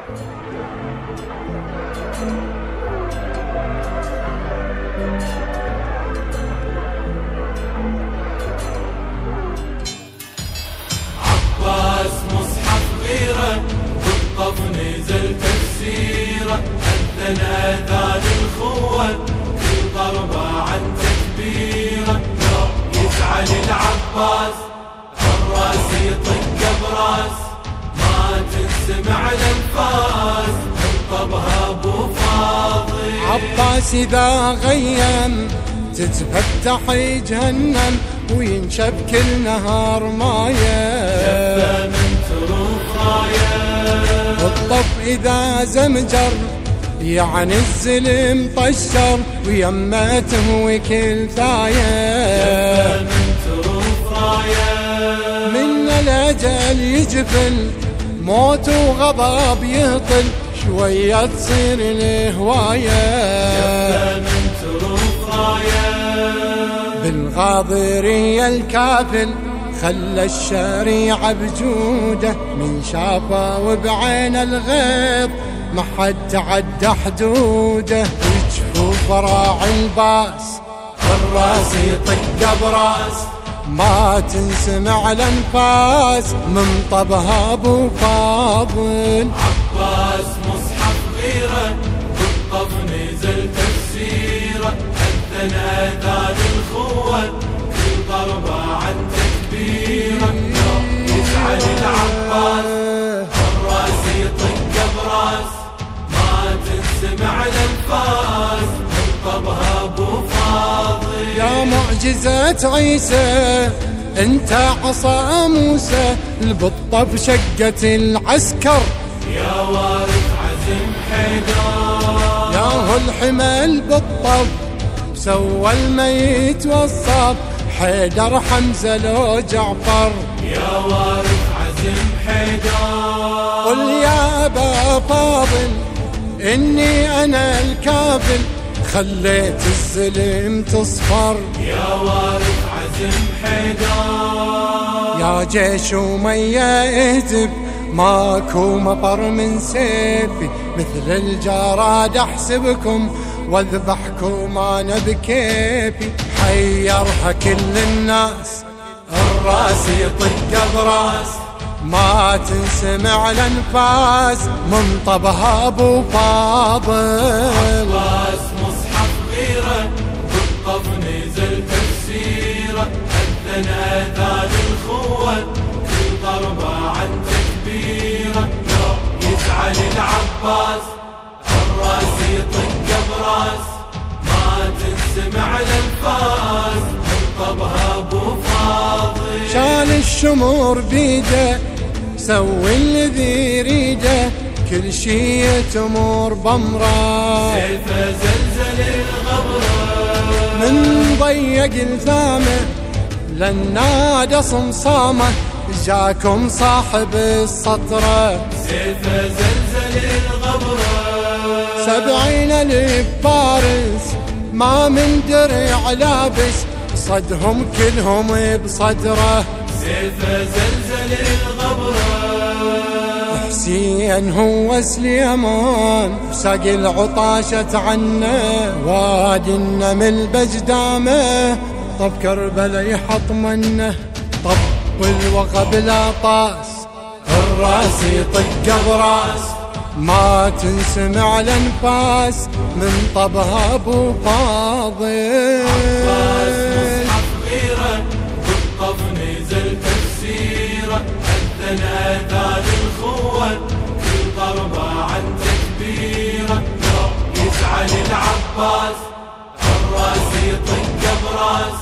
عباس مصحف غيره بالطف نزل تفسيره، أذن أذان الخوة كل ضربة عن تكبيره. يزعل العباس الراس يطق براس، ما تنسمع الانفاس انطبها ابو فاضل. عباس اذا غيم تتفتح جهنم وينشب كل نهار مايه، شفه من تروف رايه. الطف اذا زمجر يعني الزلم طشر ويمته وكل ثايه، من تروف رايه. من الاجل يجفل موت وغضب يهطل، شويه تصير الهوايه. من تروف رايه. بالغاضرية الكافل خلى الشريعة بجوده، من شافه وبعين الغيظ ما حد تعدى حدوده. وجهه راعي الباس الراس يطق براس، ما تنسمع الانفاس من طبها ابو فاضل. عباس مصحف غيره بالطف نزل تفسيره، أذن أذان الخوة كل ضربة عن تكبيره. يزعل العباس الراس يطق براس، ما تنسمع الانفاس انطبها ابو فاضل. يا معجزة عيسى انت عصا موسى، البطة بشقة العسكر يا وارث عزم حيدر. يا هو الحمل بالطب سوى الميت والصب، حيدر حمزة لو جعفر. يا وارث عزم حيدر. قل يا أبا فاضل إني أنا الكافل، خليت الزلم تصفر. يا وارث عزم حيدر. يا جيش ومية اهتف ماكو مطر من سيفي، مثل الجراد احسبكم واذبحكم انا بكيفي. حيرها كل الناس الراس يطق براس، ما تنسمع الانفاس من طبها ابو فاضل. عباس مصحف غيره بالطف نزل تفسيره، أذن أذان الخوة كل ضربة عن تكبيره. يزعل العباس الراس يطق براس، ما تنسمع الانفاس انطبها ابو فاضل. شال الشمور بيده سوي الذي يريده، كل شي تمور بمره. سيفه زلزل الغبره، من ضيق الثامه للنادى صمصامه، جاكم صاحب السطره. سيفه زلزل الغبره، 70,000 فارس ما من درع لابس، صدهم كلهم بصدره. سيفه زلزل الغبره. حسين هو سليمان ساق العطاشة عنه، وادي النمل بجدامه طب كربلا يحط منه. طب الوغى بلا طاس الراس يطق براس، ما تنسمع الانفاس من طبها ابو فاضل. عباس مصحف غيره بالطف نزل تفسيره، أذن أذان الخوة كل ضربة عن تكبيره. يزعل العباس الراس يطق براس،